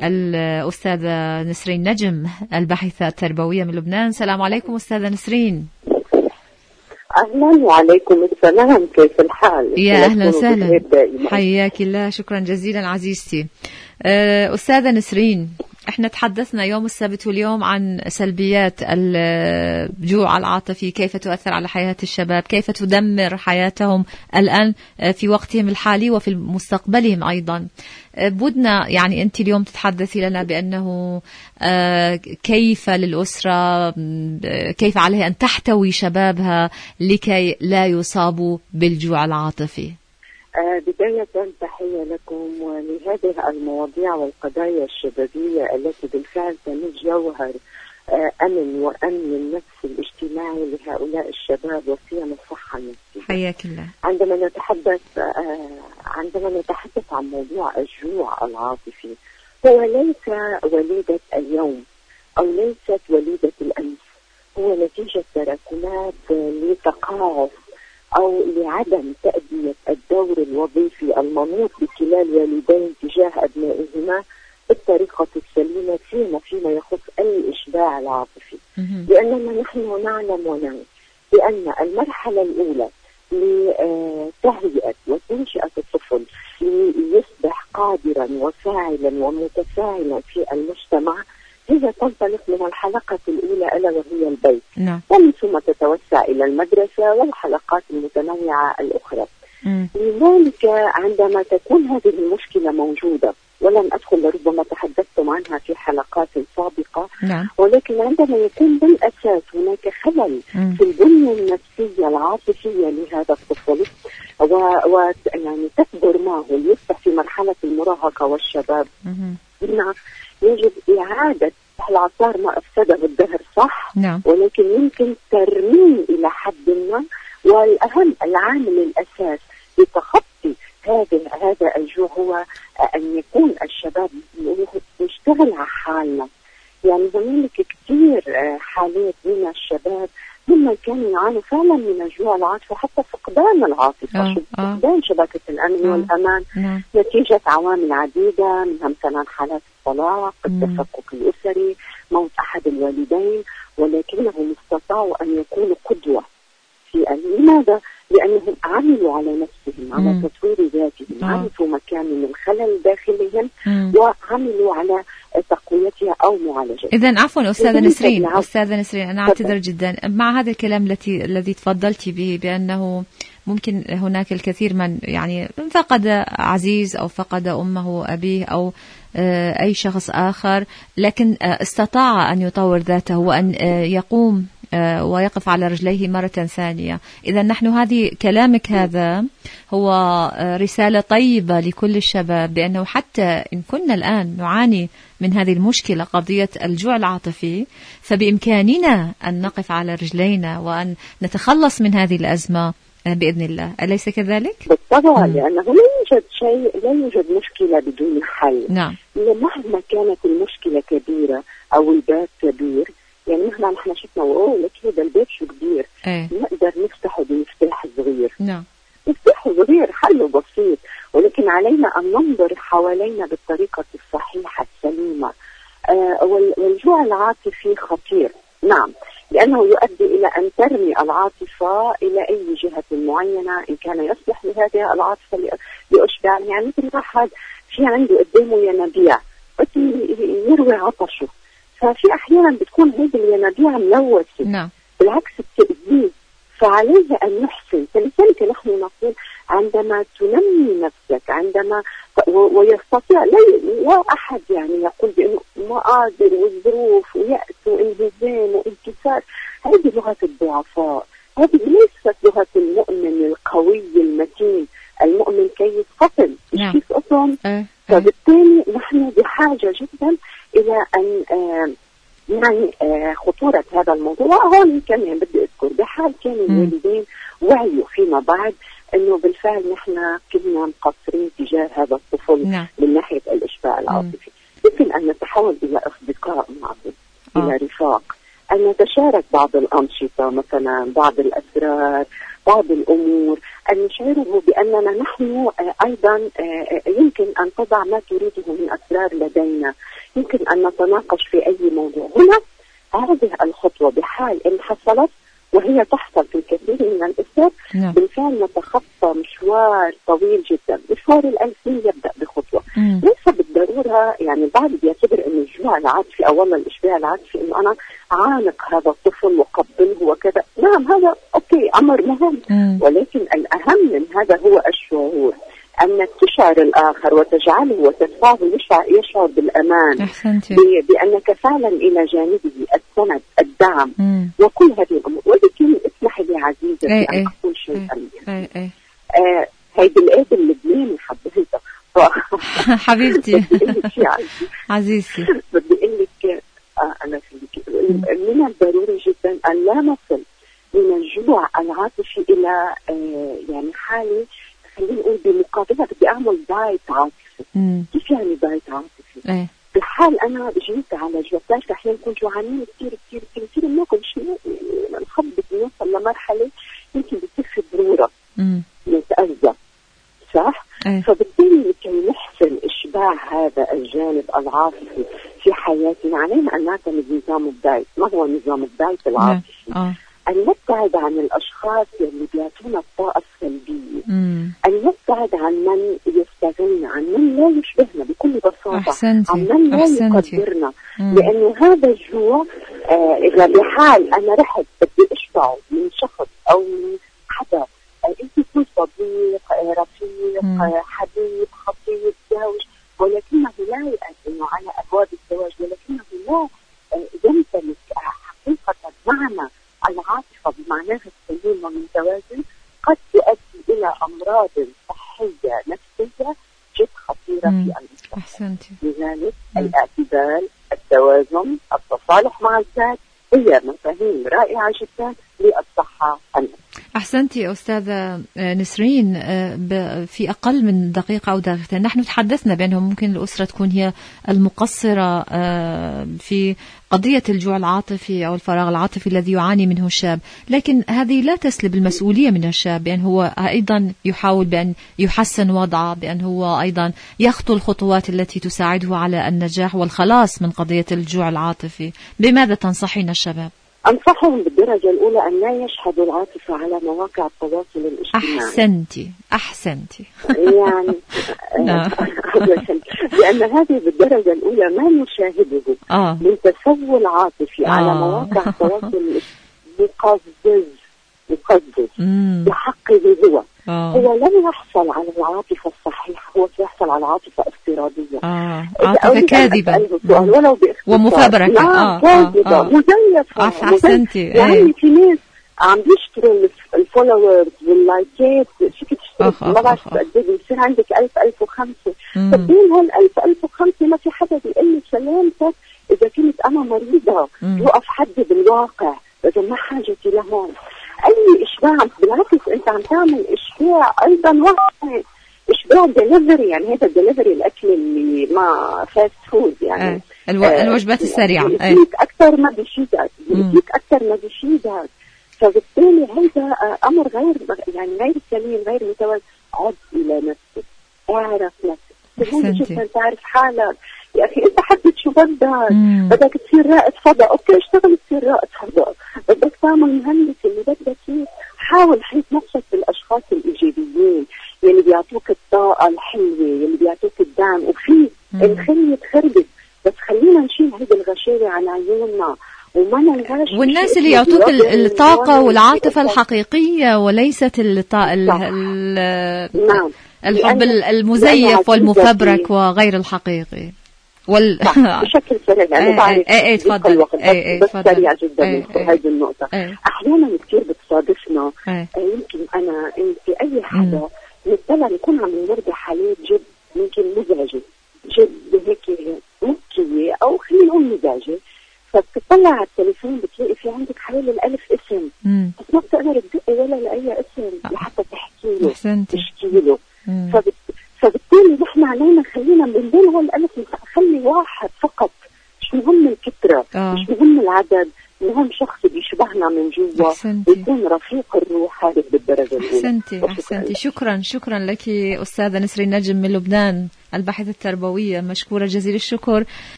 الأستاذة نسرين نجم الباحثة التربوية من لبنان. السلام عليكم أستاذة نسرين. أهلا وعليكم السلام، كيف الحال؟ يا أهلا وسهلا، حياك الله، شكرا جزيلا عزيزتي. أستاذة نسرين، احنا تحدثنا يوم السبت واليوم عن سلبيات الجوع العاطفي، كيف تؤثر على حياة الشباب، كيف تدمر حياتهم الآن في وقتهم الحالي وفي مستقبلهم أيضا. بدنا يعني أنت اليوم تتحدثي لنا بأنه كيف للأسرة، كيف عليها أن تحتوي شبابها لكي لا يصابوا بالجوع العاطفي. بداية تحية لكم ولهذه المواضيع والقضايا الشبابية التي بالفعل تمس جوهر أمن وأمن النفس الاجتماعي لهؤلاء الشباب وسيما الصحة النفسية. حياك الله. عندما نتحدث عن موضوع الجوع العاطفي، هو ليس وليدة اليوم أو ليست وليدة الأمس، هو نتيجة تراكمات لتقاعس أو لعدم تأدية الدور الوظيفي المنوط بكلا الوالدين تجاه أبنائهما بالطريقة السليمة فيما يخص الإشباع العاطفي. لأننا نحن نعلم ونعي بأن المرحلة الأولى لتهيئة وتنشئة الطفل ليصبح قادرا وفاعلا ومتفاعلا في المجتمع هي تنطلق من الحلقة الأولى ألا وهي البيت، ومن ثم تتوسع إلى المدرسة والحلقات المتنوعة الأخرى. لذلك عندما تكون هذه المشكلة موجودة، ولم أدخل لربما تحدثتم عنها في حلقات سابقة، ولكن عندما يكون بالأساس هناك خلل في البنية النفسية العاطفية لهذا الطفل ويعني تكبر معه ليصبح في مرحلة المراهقة والشباب، يجب إعادة العصار ما أفسده الدهر، صح؟ ولكن يمكن ترميم إلى حد ما. والأهم العامل الأساس لتخطي هذا الجوع هو أن يكون الشباب يشتغل على حالنا. يعني هنالك كثير حالات من الشباب ممن كانوا يعانوا فعلا من الجوع العاطفي، حتى فقدان العاطفة، فقدان شبكة الأمن والأمان نتيجة عوامل عديدة، منها مثلا حالات الطلاق، التفكك الأسري، موت أحد الوالدين، ولكنهم استطاعوا أن يكونوا قدوة في لماذا؟ لأنهم عملوا على نفسهم، على تطوير ذاتهم، عرفوا مكان من الخلل داخلهم وعملوا على تقويتها أو معالجتها. إذن عفوا أستاذة نسرين أنا أعتذر جدا مع هذا الكلام الذي تفضلتي به، بأنه ممكن هناك الكثير من يعني فقد عزيز أو فقد أمه أبيه أو أي شخص آخر، لكن استطاع أن يطور ذاته وأن يقوم ويقف على رجليه مرة ثانية. إذا نحن هذه كلامك هذا هو رسالة طيبة لكل الشباب، بأنه حتى إن كنا الآن نعاني من هذه المشكلة قضية الجوع العاطفي، فبإمكاننا أن نقف على رجلينا وأن نتخلص من هذه الأزمة بإذن الله، أليس كذلك؟ بالطبع، لأنه لا يوجد مشكلة بدون حل. مهما كانت المشكلة كبيرة أو الباب كبير، يعني مهما نحن شفنا لك هذا البيت شو كبير، نقدر نفتحه بمفتاح صغير. مفتاح صغير حله بسيط، ولكن علينا أن ننظر حوالينا بالطريقة الصحيحة السليمة. والجوع العاطفي خطير، لأنه يؤدي إلى أن ترمي العاطفة إلى أي جهة معينة إن كان يصلح لهذه العاطفة لأشباع. يعني مثل واحد في عنده قدامه ينابيع يروي عطشه، ففي أحيانا بتكون هذه الينابيع ملوثة، بالعكس بتأذيه، فعليه أن يحسن. فلذلك نحن نقول عندما تنمي نفسك، عندما ويستطيع لا أحد يعني يقول بأنه ما قادر والظروف ويأس وانهزام وانكسار، هذه لغة الضعفاء، هذه ليست لغة المؤمن القوي المتين. المؤمن كيف قتل كيف قطن. فبالتالي نحن بحاجة جدا إلى أن يعني خطورة هذا الموضوع. هون كمان بدي أذكر بحال كان الوالدين وعيوا فيما بعد أنه بالفعل نحن كنا مقصرين تجاه هذا الطفل من ناحية الإشباع العاطفي، يمكن أن نتحول إلى أصدقاء معه، إلى رفاق، أن نتشارك بعض الأنشطة، مثلا بعض الأسرار، بعض الأمور أن نشعره بأننا نحن أيضا يمكن أن تضع ما تريده من أسرار لدينا، يمكن أن نتناقش في أي موضوع. هنا هذه الخطوة بحال إن حصلت، وهي تحصل في الكثير من الأسر، بالفعل نتخطى مشوار طويل جدا. مشوار الألفين يبدأ بخطوة. ليس بالضرورة يعني بعض بيعتبر أن الجوع العاطفي أو والله الإشباع العاطفي أنه أنا عانق هذا الطفل وقبله وكذا. نعم هذا أوكي أمر مهم، ولكن الأهم من هذا هو الشعور، أنك تشعر الآخر وتجعله وتدفعه يشعر بالأمان، بأنك فعلا إلى جانبه السند الدعم وكل هذه الأمور. ولكن اسمح لي عزيزتي أن أقول شيئا. هيدي الآية اللبناني حبيتها حبيبتي عزيزتي، بدي أقول لك أنا من الضروري جدا أن لا نصل من الجوع العاطفي إلى يعني حالة خلينا نقول بمقابلها بدي أعمل دايت عاطفي. كيف يعني دايت عاطفي؟ بحال أنا جيت على جوع، بتعرف أحيانا نكون جوعانين كثير بناكل شيء نخبط نوصل لمرحلة يمكن بتصير في ضرورة نتأذى، صح؟ فبالتالي لكي نحسن إشباع هذا الجانب العاطفي في حياتنا علينا أن نعتمد نظام الدايت. ما هو نظام الدايت العاطفي؟ أن نبتعد عن الأشخاص اللي بيعطونا الطاقة السلبية، أن نبتعد عن من يستغلنا، عن من لا يشبهنا بكل بساطة، عن من لا يقدرنا. لأنه هذا الجوع إذا بحال أنا رحت بدي أشبعه من شخص أو من حدا أنت كنت صديق رفيق حبيب خطيب زوج، ولكنه لا يأذن على أبواب الزواج، ولكنه لا يمتلك حقيقة معنى العاطفة بمعناها السليم والمتوازن، قد تؤدي إلى أمراض صحية نفسية جد خطيرة في المجتمع. لذلك الاعتدال، التوازن، التصالح مع الذات هي مفاهيم رائعة جدا للصحة النفسية. أحسنتي أستاذة نسرين. في أقل من دقيقة أو دقيقتين نحن تحدثنا بأنه ممكن الأسرة تكون هي المقصرة في قضية الجوع العاطفي أو الفراغ العاطفي الذي يعاني منه الشاب، لكن هذه لا تسلب المسؤولية من الشاب، بأن هو أيضا يحاول بأن يحسن وضعه، بأن هو أيضا يخطو الخطوات التي تساعده على النجاح والخلاص من قضية الجوع العاطفي. بماذا تنصحين الشباب؟ أنصحهم بالدرجة الأولى أن لا يشهدوا العاطفة على مواقع التواصل الاجتماعي. أحسنتي يعني لأن هذه بالدرجة الأولى ما نشاهده من تسول عاطفي على مواقع التواصل يقزز بحقه هو لن يحصل على العاطفة الصحيحة، هو سيحصل على عاطفة افتراضية، عاطفة كاذبة ولو ومفبركة كاذبة مزيفة. يعني في ناس عم بيشتروا الفولورز واللايكات، شكل تشتري ما بعرف قد ايه بيصير عندك 1000-1005، فبين هال1000-1005 ما في حدا بيقول لي سلامتك إذا كنت أنا مريضة يوقف حدي بالواقع، إذا ما حاجتي لهون. أي إشباع بالعكس أنت عم تعمل إشباع أيضا واحد إشباع دليفري، يعني هذا الدليفري الأكل اللي ما فاست فود يعني الوجبات السريعة يديك أكثر ما بيفيدك، فبالتالي هذا أمر غير سليم غير متوازن. عد إلى نفسك، اعرف نفسك، مهم جدا تعرف حالك. يا أخي أنت حبيت شو بدك تصير رائد فضاء، أوكي اشتغل تصير رائد فضاء. بدك تعمل مهندس اللي بدك فيه، حاول حيث نفسك بالأشخاص الإيجابيين اللي بيعطوك الطاقة الحلوة، اللي بيعطوك الدعم، وفي الخير يتخربط، بس خلينا نشيل هذه الغشاوة على عيوننا وما ننغاش. والناس اللي يعطوك الطاقة والعاطفة الحقيقية وليست الحب المزيف والمفبرك وغير الحقيقي بشكل سريع. يعني بعرف تفضل بس سريع جدا في هذه النقطة. أحيانا كثير بتصادفنا يمكن أنا أنت أي حدا نطلع نكون عم نمر بحالات جد يمكن مزعجة، جد هيك مبكية أو خلينا نقول مزعجة، فبتطلع على التليفون بتلاقي في عندك حوالي 1000 اسم، بس ما بتقدر تدقي ولا لأي اسم لحتى تحكي له. فبالتالي نحن علينا خلينا من بين هال1000 خلي واحد فقط، مش مهم الكثرة، مش مهم العدد، المهم شخص بيشبهنا من جوا ويكون رفيق الروح، هذا بالدرجة الأولى. أحسنتي. شكرا لك أستاذة نسرين نجم من لبنان، الباحثة التربوية، مشكورة جزيل الشكر.